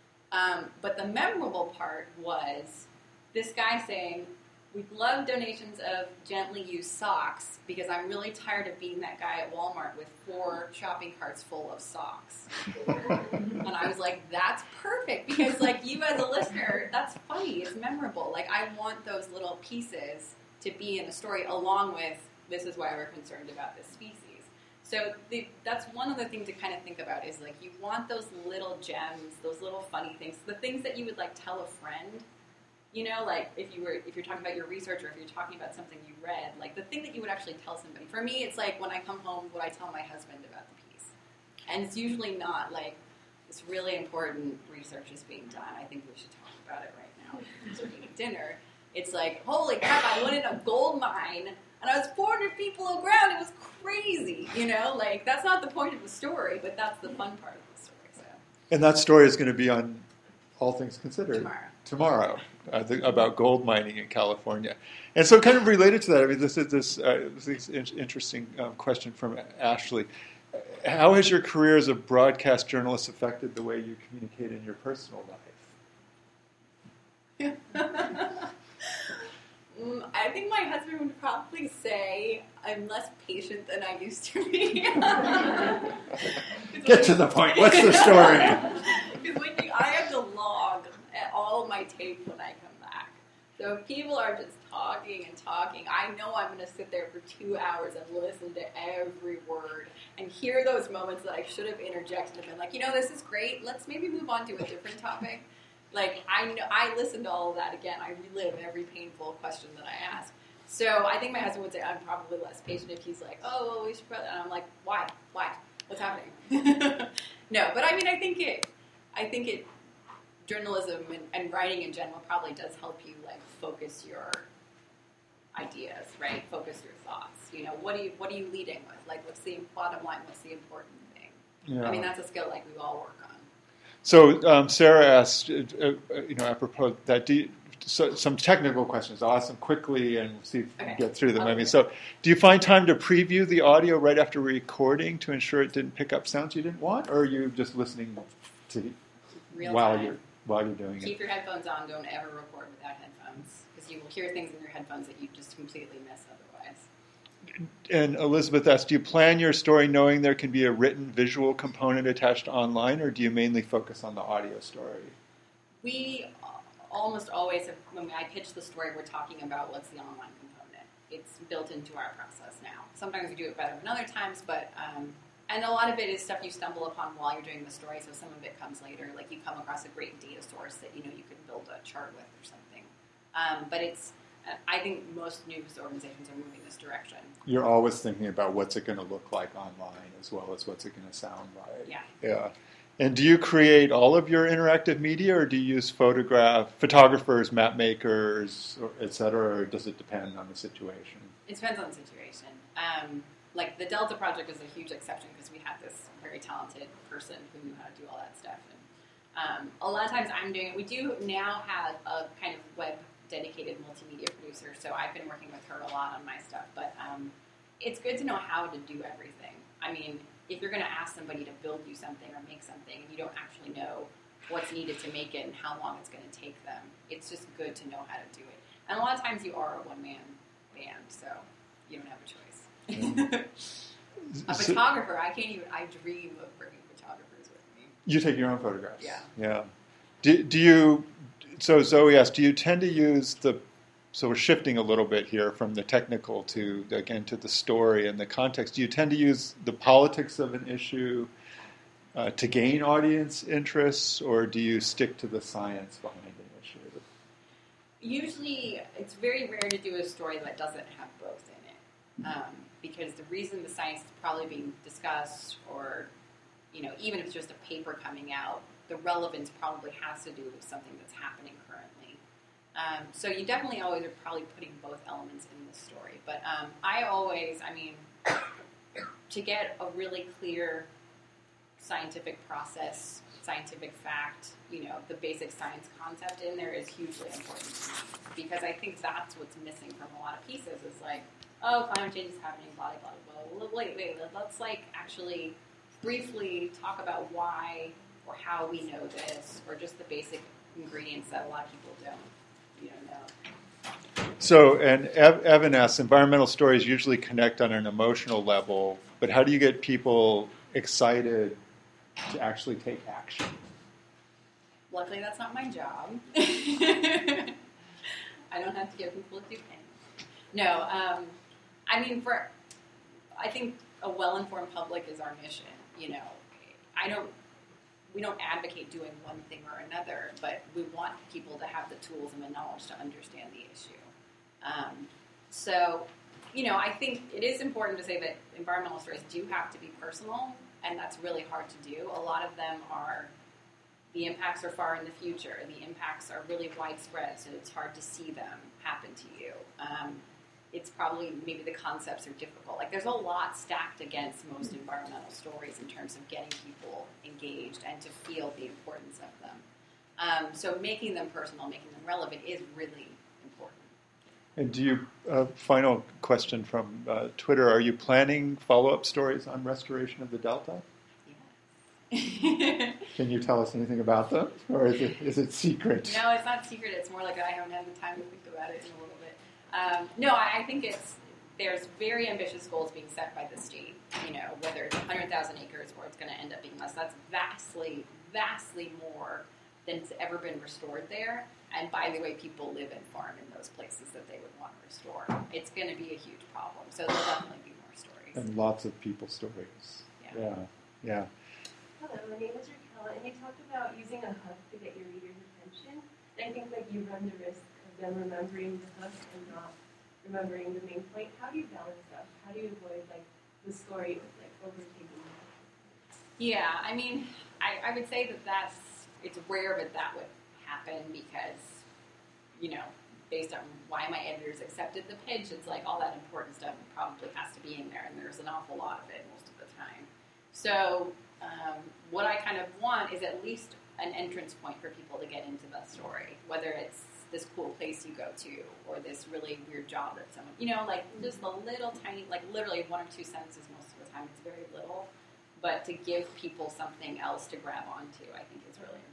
Um, but the memorable part was this guy saying, we'd love donations of gently used socks because I'm really tired of being that guy at Walmart with four shopping carts full of socks. And I was like, that's perfect because, like, you as a listener, that's funny. It's memorable. Like, I want those little pieces to be in the story along with this is why we're concerned about this species. So the, that's one other thing to kind of think about is, like, you want those little gems, those little funny things, the things that you would, like, tell a friend. You know, like, if you were, if you're talking about your research or if you're talking about something you read, like, the thing that you would actually tell somebody. For me, it's like when I come home, what I tell my husband about the piece. And it's usually not, like, this really important research is being done. I think we should talk about it right now. So we're eating dinner. It's like, holy crap, I went in a gold mine, and I was four hundred people around. It was crazy, you know? Like, that's not the point of the story, but that's the fun part of the story. So. And that story is going to be on All Things Considered. Tomorrow. Tomorrow, uh, the, about gold mining in California. And so kind of related to that, I mean, this is this, uh, this interesting um, question from Ashley. How has your career as a broadcast journalist affected the way you communicate in your personal life? mm, I think my husband would probably say I'm less patient than I used to be. Get to the point. What's the story? Because when you, I have to log all of my tape when I come back. So if people are just talking and talking, I know I'm going to sit there for two hours and listen to every word and hear those moments that I should have interjected and been like, you know, this is great. Let's maybe move on to a different topic. Like, I know, I listen to all of that again. I relive every painful question that I ask. So I think my husband would say I'm probably less patient if he's like, oh, well, we should probably, and I'm like, why? Why? What's happening? No, but I mean, I think it, I think it, journalism and, and writing in general probably does help you, like, focus your ideas, right? Focus your thoughts. You know, what are you, what are you leading with? Like, what's the bottom line? What's the important thing? Yeah. I mean, that's a skill, like, we all work on. So um, Sarah asked, uh, uh, you know, apropos that, do you, so, some technical questions. I'll ask them quickly and see if we Okay. can get through them. I'll I do mean, it. so do you find time to preview the audio right after recording to ensure it didn't pick up sounds you didn't want, or are you just listening to Real while time. you're while you're doing Keep it? your headphones on. Don't ever record without headphones because you will hear things in your headphones that you just completely miss otherwise. And Elizabeth asked, do you plan your story knowing there can be a written visual component attached online, or do you mainly focus on the audio story? We almost always, have, when I pitch the story, we're talking about what's the online component. It's built into our process now. Sometimes we do it better than other times, but um, and a lot of it is stuff you stumble upon while you're doing the story, so some of it comes later. Like, you come across a great data source that, you know, you can build a chart with or something. Um, but it's, I think most news organizations are moving this direction. You're always thinking about what's it going to look like online as well as what's it going to sound like. Yeah. Yeah. And do you create all of your interactive media, or do you use photograph photographers, map makers, or et cetera, or does it depend on the situation? It depends on the situation. Um, like the Delta Project is a huge exception because we had this very talented person who knew how to do all that stuff. And um, a lot of times I'm doing it. We do now have a kind of web dedicated multimedia producer, so I've been working with her a lot on my stuff. But um, it's good to know how to do everything. I mean, if you're going to ask somebody to build you something or make something and you don't actually know what's needed to make it and how long it's going to take them, it's just good to know how to do it. And a lot of times you are a one-man band, so you don't have a choice. A photographer, I can't even, I dream of bringing photographers with me. You take your own photographs? Yeah. Yeah. Do, do you, so Zoe asked, do you tend to use the, so we're shifting a little bit here from the technical to, again, to the story and the context. Do you tend to use the politics of an issue uh, to gain audience interests, or do you stick to the science behind an issue? Usually, it's very rare to do a story that doesn't have both in it. Um, because the reason the science is probably being discussed, or, you know, even if it's just a paper coming out, the relevance probably has to do with something that's happening currently. Um, so you definitely always are probably putting both elements in the story. But um, I always, I mean, to get a really clear scientific process, scientific fact, you know, the basic science concept in there is hugely important to me. Because I think that's what's missing from a lot of pieces is like, oh, climate change is happening, blah, blah, blah, blah. Wait, wait, let's like actually briefly talk about why or how we know this, or just the basic ingredients that a lot of people don't, you know, know. So, and Ev- Evan asks, environmental stories usually connect on an emotional level, but how do you get people excited to actually take action? Luckily, that's not my job. I don't have to get people to do anything. No, um, I mean, for I think a well-informed public is our mission. You know, I don't. We don't advocate doing one thing or another, but we want people to have the tools and the knowledge to understand the issue. Um, so, you know, I think it is important to say that environmental stories do have to be personal, and that's really hard to do. A lot of them are, the impacts are far in the future. The impacts are really widespread, so it's hard to see them happen to you. Um, it's probably, maybe the concepts are difficult. Like, there's a lot stacked against most environmental stories in terms of getting people engaged and to feel the importance of them. Um, so making them personal, making them relevant is really important. And do you, uh, final question from uh, Twitter, are you planning follow-up stories on restoration of the Delta? Yes. Can you tell us anything about them, or is it is it secret? No, it's not secret. It's more like I haven't had the time to think about it in a little bit. Um, no, I, I think it's there's very ambitious goals being set by the state. You know, whether it's one hundred thousand acres or it's going to end up being less. That's vastly, vastly more than's ever been restored there. And by the way, people live and farm in those places that they would want to restore. It's going to be a huge problem. So there'll definitely be more stories. And lots of people stories. Yeah. Yeah. Yeah. Hello, my name is Raquel, and you talked about using a hook to get your reader's attention. And I think like you run the risk of them remembering the hook and not remembering the main point. How do you balance that? How do you avoid like the story with like overtaking the hook? Yeah, I mean, I, I would say that that's it's rare that that would happen because, you know, based on why my editors accepted the pitch, it's like all that important stuff probably has to be in there, and there's an awful lot of it most of the time. So um, what I kind of want is at least an entrance point for people to get into the story, whether it's this cool place you go to or this really weird job that someone, you know, like just a little tiny, like literally one or two sentences most of the time. It's very little, but to give people something else to grab onto, I think is really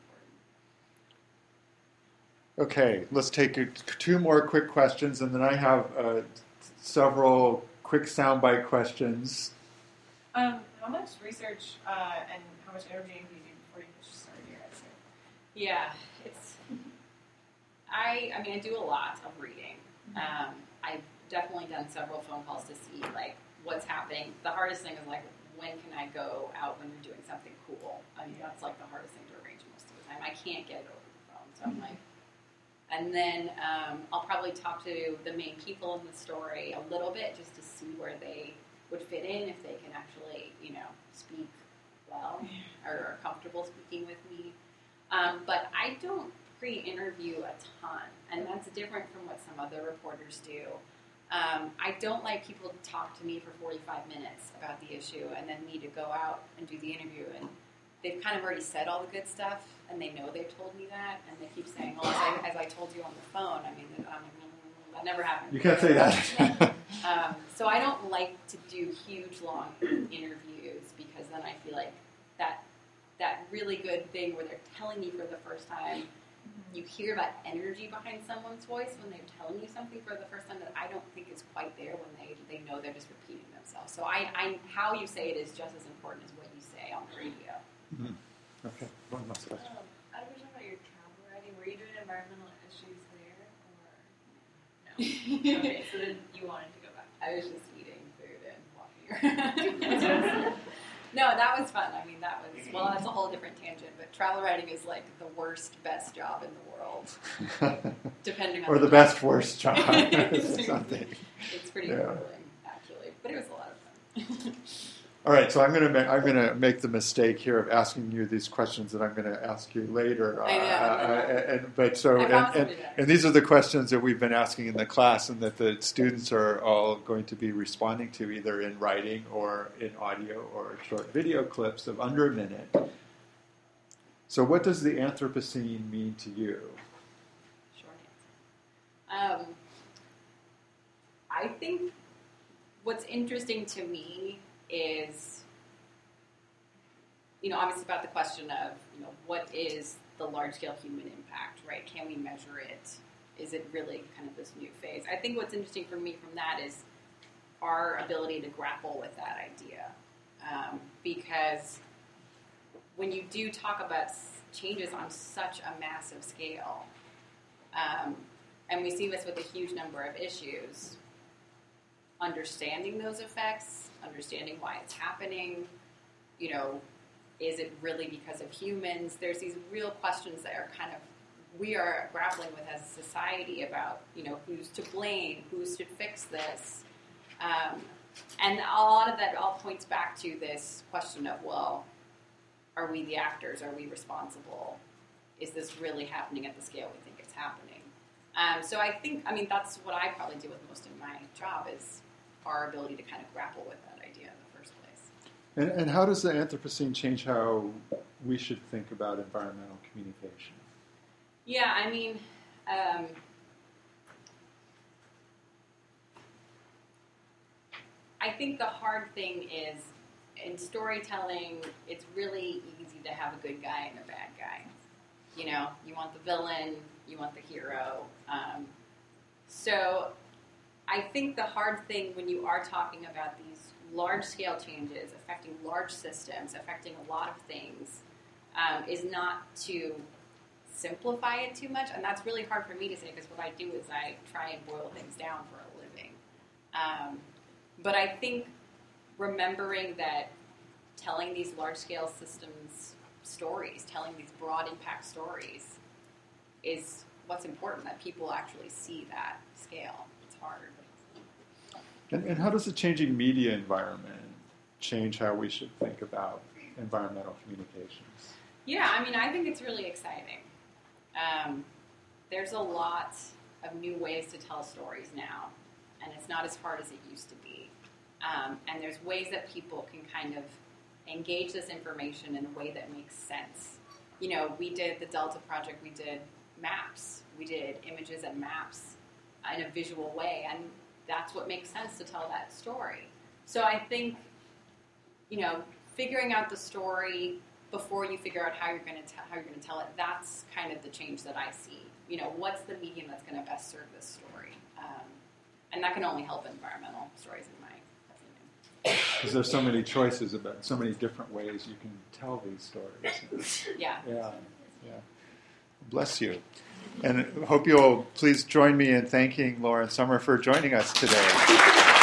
important. Okay, let's take a, two more quick questions, and then I have uh, several quick soundbite questions. Um, how much research uh, and how much interviewing do you do before you push start your editor? Yeah, it's. I I mean, I do a lot of reading. Um, I've definitely done several phone calls to see like what's happening. The hardest thing is like, when can I go out when you're doing something cool? I mean, that's like the hardest thing to arrange most of the time. I can't get it over the phone, so I'm like. And then um, I'll probably talk to the main people in the story a little bit just to see where they would fit in, if they can actually, you know, speak well or are comfortable speaking with me. Um, but I don't pre-interview a ton, and that's different from what some other reporters do. Um, I don't like people to talk to me for forty-five minutes about the issue and then me to go out and do the interview, and they've kind of already said all the good stuff, and they know they've told me that, and they keep saying, well, as I, as I told you on the phone, I mean, um, that never happened. You can't say that. um, so I don't like to do huge, long interviews, because then I feel like that that really good thing where they're telling you for the first time, you hear that energy behind someone's voice when they're telling you something for the first time that I don't think is quite there when they, they know they're just repeating themselves. So I, I how you say it is just as important as what you say on the radio. Mm-hmm. Okay, one last question. Um, I have a question about your travel writing. Were you doing environmental issues there, or no? Okay, so then you wanted to go back. I was just eating food and walking around. No, that was fun. I mean, that was, well, that's a whole different tangent, but travel writing is like the worst, best job in the world, depending on or the, the best, worst job. Or something. It's pretty yeah. grueling, actually, but it was a lot of fun. All right, so I'm going to make, I'm going to make the mistake here of asking you these questions that I'm going to ask you later. I know. Uh, uh, and, but so, I and, and, and these are the questions that we've been asking in the class, and that the students are all going to be responding to either in writing or in audio or short video clips of under a minute. So, what does the Anthropocene mean to you? Short answer. Um, I think what's interesting to me is, you know, obviously about the question of, you know, what is the large-scale human impact, right? Can we measure it? Is it really kind of this new phase? I think what's interesting for me from that is our ability to grapple with that idea. Um, because when you do talk about changes on such a massive scale, um, and we see this with a huge number of issues, understanding those effects, understanding why it's happening, you know, is it really because of humans? There's these real questions that are kind of, we are grappling with as a society about, you know, who's to blame, who should fix this. Um, and a lot of that all points back to this question of, well, are we the actors? Are we responsible? Is this really happening at the scale we think it's happening? Um, so I think, I mean, that's what I probably deal with most in my job, is our ability to kind of grapple with that idea in the first place. And, and how does the Anthropocene change how we should think about environmental communication? Yeah, I mean, um, I think the hard thing is, in storytelling, it's really easy to have a good guy and a bad guy. You know, you want the villain, you want the hero. Um, so I think the hard thing when you are talking about these large-scale changes affecting large systems, affecting a lot of things, um, is not to simplify it too much. And that's really hard for me to say, because what I do is I try and boil things down for a living. Um, but I think remembering that telling these large-scale systems stories, telling these broad impact stories, is what's important, that people actually see that scale. It's hard. And, and how does the changing media environment change how we should think about environmental communications? Yeah, I mean, I think it's really exciting. Um, there's a lot of new ways to tell stories now, and it's not as hard as it used to be. Um, and there's ways that people can kind of engage this information in a way that makes sense. You know, we did the Delta Project, we did maps, we did images and maps in a visual way, and that's what makes sense to tell that story. So I think, you know, figuring out the story before you figure out how you're going to tell how you're going to tell it, that's kind of the change that I see. You know, what's the medium that's going to best serve this story? Um, and that can only help environmental stories, in my opinion. Because there's so many choices about so many different ways you can tell these stories. Yeah. Yeah. Yeah. Bless you. And I hope you'll please join me in thanking Lauren Sommer for joining us today.